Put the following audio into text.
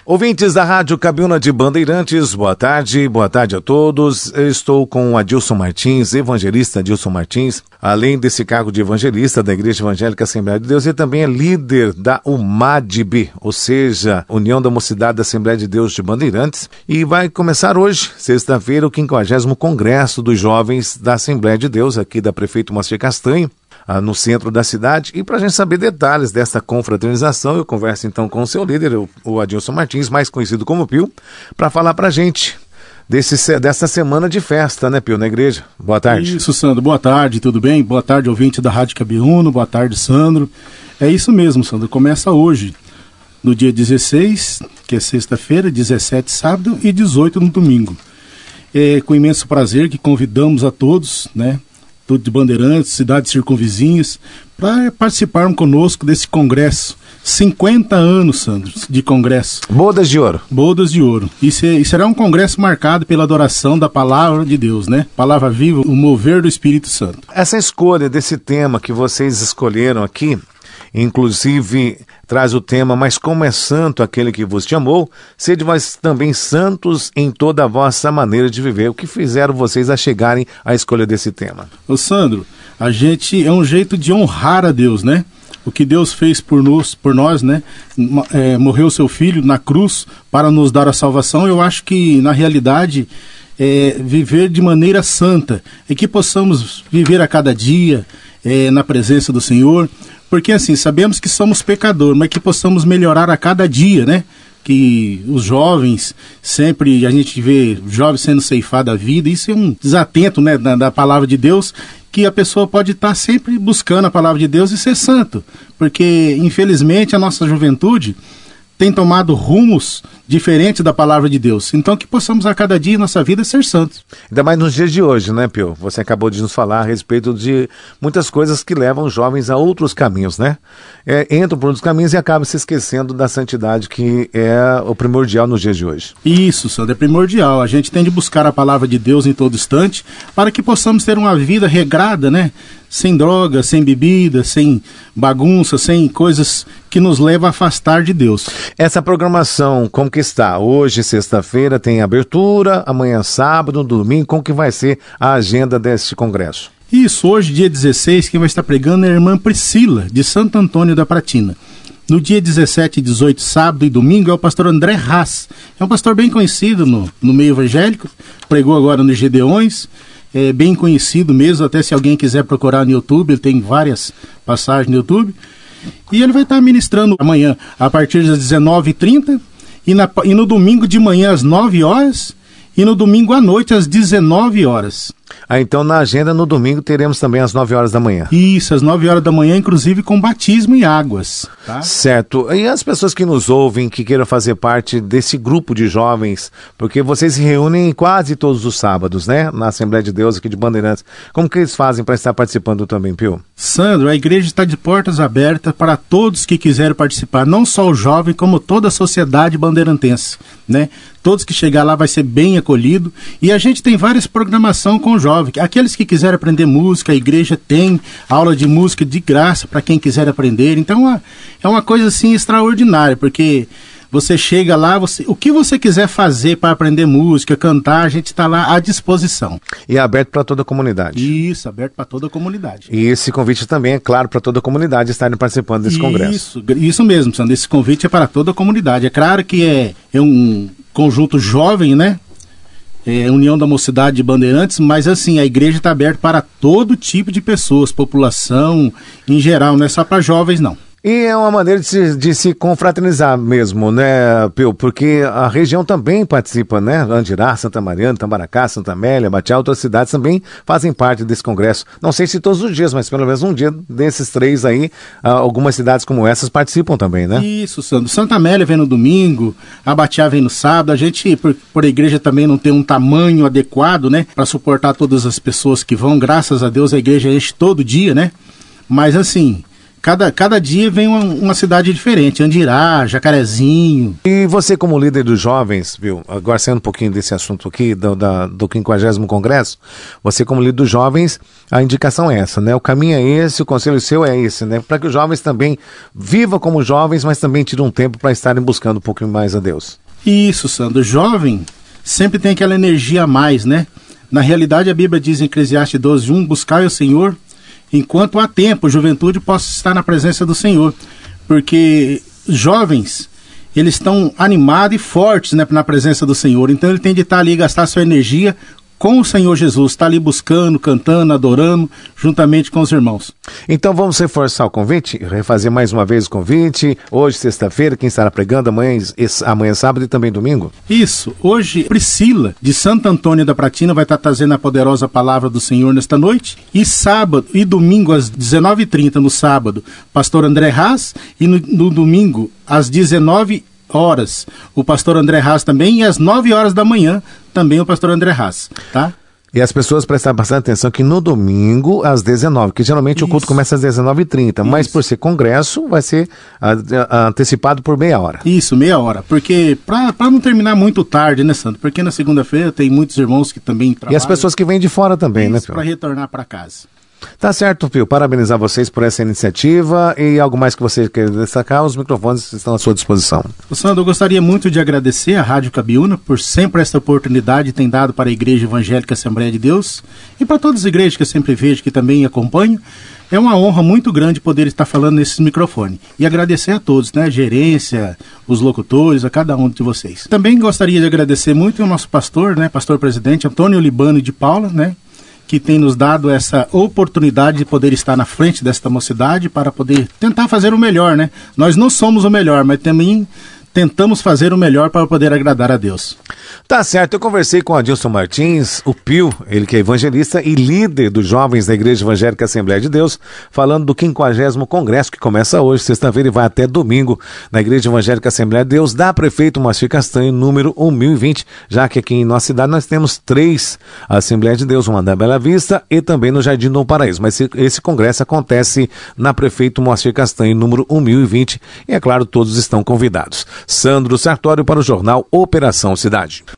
Ouvintes da Rádio Cabiúna de Bandeirantes, boa tarde a todos. Eu estou com Adilson Martins, evangelista Adilson Martins, além desse cargo de evangelista da Igreja Evangélica Assembleia de Deus, ele também é líder da UMADB, ou seja, União da Mocidade da Assembleia de Deus de Bandeirantes, e vai começar hoje, sexta-feira, o 50º Congresso dos Jovens da Assembleia de Deus, aqui da Prefeito Moacir Castanho, no centro da cidade. E para a gente saber detalhes desta confraternização, eu converso então com o seu líder, o Adilson Martins, mais conhecido como Pio, para falar para a gente dessa semana de festa, né, Pio, na igreja. Boa tarde. Isso, Sandro. Boa tarde, tudo bem? Boa tarde, ouvinte da Rádio Cabiúna. Boa tarde, Sandro. É isso mesmo, Sandro. Começa hoje, no dia 16, que é sexta-feira, 17 sábado e 18 no domingo. É com imenso prazer que convidamos a todos, né, tudo de Bandeirantes, cidades circunvizinhas, para participarem conosco desse congresso. 50 anos, Sandro, de congresso. Bodas de ouro. Bodas de ouro. E será um congresso marcado pela adoração da palavra de Deus, né? Palavra viva, o mover do Espírito Santo. Essa escolha desse tema que vocês escolheram aqui, inclusive traz o tema, mas como é santo aquele que vos chamou, sede vós também santos em toda a vossa maneira de viver. O que fizeram vocês a chegarem à escolha desse tema? Ô Sandro, a gente é um jeito de honrar a Deus, né? O que Deus fez por nós, né? Morreu seu filho na cruz para nos dar a salvação. Eu acho que, na realidade, viver de maneira santa, e que possamos viver a cada dia na presença do Senhor, porque assim, sabemos que somos pecadores, mas que possamos melhorar a cada dia, né? Que os jovens, sempre a gente vê jovens sendo ceifados da vida, isso é um desatento, né, da palavra de Deus, que a pessoa pode estar sempre buscando a palavra de Deus e ser santo, porque infelizmente a nossa juventude tem tomado rumos diferentes da palavra de Deus. Então que possamos a cada dia em nossa vida ser santos. Ainda mais nos dias de hoje, né, Pio? Você acabou de nos falar a respeito de muitas coisas que levam os jovens a outros caminhos, né? Entram por outros caminhos e acabam se esquecendo da santidade, que é o primordial nos dias de hoje. Isso, Sandro, é primordial. A gente tem de buscar a palavra de Deus em todo instante para que possamos ter uma vida regrada, né? Sem droga, sem bebida, sem bagunça, sem coisas que nos levam a afastar de Deus. Essa programação, como que está? Hoje, sexta-feira, tem abertura, amanhã sábado, domingo, como que vai ser a agenda deste congresso? Isso, hoje, dia 16, quem vai estar pregando é a irmã Priscila, de Santo Antônio da Pratina. No dia 17 e 18, sábado e domingo, é o pastor André Haas. É um pastor bem conhecido no meio evangélico, pregou agora nos Gedeões, é bem conhecido mesmo, até se alguém quiser procurar no YouTube, ele tem várias passagens no YouTube. E ele vai estar ministrando amanhã a partir das 19h30 e no domingo de manhã às 9 horas e no domingo à noite às 19 horas. Então na agenda no domingo teremos também às 9 horas da manhã. Isso, às 9 horas da manhã, inclusive com batismo em águas. Tá? Certo. E as pessoas que nos ouvem, que queiram fazer parte desse grupo de jovens, porque vocês se reúnem quase todos os sábados, né? Na Assembleia de Deus aqui de Bandeirantes. Como que eles fazem para estar participando também, Pio? Sandro, a igreja está de portas abertas para todos que quiserem participar, não só o jovem, como toda a sociedade bandeirantense, né? Todos que chegar lá vai ser bem acolhido, e a gente tem várias programações com o jovem. Aqueles que quiserem aprender música, a igreja tem aula de música de graça para quem quiser aprender. Então é uma coisa assim extraordinária, porque você chega lá, o que você quiser fazer para aprender música, cantar, a gente está lá à disposição. E é aberto para toda a comunidade. Isso, aberto para toda a comunidade. E esse convite também é claro para toda a comunidade estarem participando desse congresso. Isso mesmo, Sandro, esse convite é para toda a comunidade. É claro que é um conjunto jovem, né? União da Mocidade de Bandeirantes, mas assim, a igreja está aberta para todo tipo de pessoas, população em geral, não é só para jovens não. E é uma maneira de se confraternizar mesmo, né, Pio? Porque a região também participa, né? Andirá, Santa Mariana, Tambaracá, Santa Amélia, Batiá, outras cidades também fazem parte desse congresso. Não sei se todos os dias, mas pelo menos um dia desses três aí, algumas cidades como essas participam também, né? Isso, Sandro. Santa Amélia vem no domingo, a Batiá vem no sábado. A gente, por a igreja também não tem um tamanho adequado, né? Para suportar todas as pessoas que vão. Graças a Deus a igreja enche todo dia, né? Mas assim, Cada dia vem uma cidade diferente, Andirá, Jacarezinho. E você como líder dos jovens, viu, agora saindo um pouquinho desse assunto aqui, do 50º Congresso, você como líder dos jovens, a indicação é essa, né? O caminho é esse, o conselho seu é esse, né? Para que os jovens também vivam como jovens, mas também tirem um tempo para estarem buscando um pouquinho mais a Deus. Isso, Sandro. O jovem sempre tem aquela energia a mais, né? Na realidade, a Bíblia diz em Eclesiastes 12:1, buscai o Senhor enquanto há tempo, juventude possa estar na presença do Senhor. Porque jovens, eles estão animados e fortes, né, na presença do Senhor. Então ele tem de estar ali, gastar sua energia com o Senhor Jesus, está ali buscando, cantando, adorando, juntamente com os irmãos. Então vamos reforçar o convite, refazer mais uma vez o convite, hoje sexta-feira, quem estará pregando, amanhã sábado e também domingo? Isso, hoje Priscila, de Santo Antônio da Pratina, vai estar trazendo a poderosa palavra do Senhor nesta noite, e sábado e domingo às 19h30, no sábado, pastor André Haas, e no domingo às 19h, o pastor André Haas também, e às 9h da manhã, também o pastor André Haas, tá? E as pessoas prestam bastante atenção que no domingo, às 19h, que geralmente o culto começa às 19h30, mas por ser congresso, vai ser antecipado por meia hora. Isso, meia hora, porque para não terminar muito tarde, né, Sandro? Porque na segunda-feira tem muitos irmãos que também trabalham. E as pessoas que vêm de fora também, né, Pio? Para retornar para casa. Tá certo, Pio. Parabenizar vocês por essa iniciativa e algo mais que você quer destacar, os microfones estão à sua disposição. Sandro, eu gostaria muito de agradecer à Rádio Cabiúna por sempre esta oportunidade que tem dado para a Igreja Evangélica Assembleia de Deus e para todas as igrejas que eu sempre vejo, que também acompanho. É uma honra muito grande poder estar falando nesse microfone. E agradecer a todos, né? A gerência, os locutores, a cada um de vocês. Também gostaria de agradecer muito ao nosso pastor, né? Pastor presidente Antônio Libano de Paula, né? Que tem nos dado essa oportunidade de poder estar na frente desta mocidade para poder tentar fazer o melhor, né? Nós não somos o melhor, mas também tentamos fazer o melhor para poder agradar a Deus. Tá certo, eu conversei com Adilson Martins, o Pio, ele que é evangelista e líder dos jovens da Igreja Evangélica Assembleia de Deus, falando do 50º Congresso, que começa hoje, sexta-feira, e vai até domingo, na Igreja Evangélica Assembleia de Deus, da Prefeito Moacir Castanho, número 1020, já que aqui em nossa cidade nós temos 3 Assembleias de Deus, uma na Bela Vista e também no Jardim do Paraíso, mas esse congresso acontece na Prefeito Moacir Castanho, número 1020, e é claro, todos estão convidados. Sandro Sartório para o jornal Operação Cidade.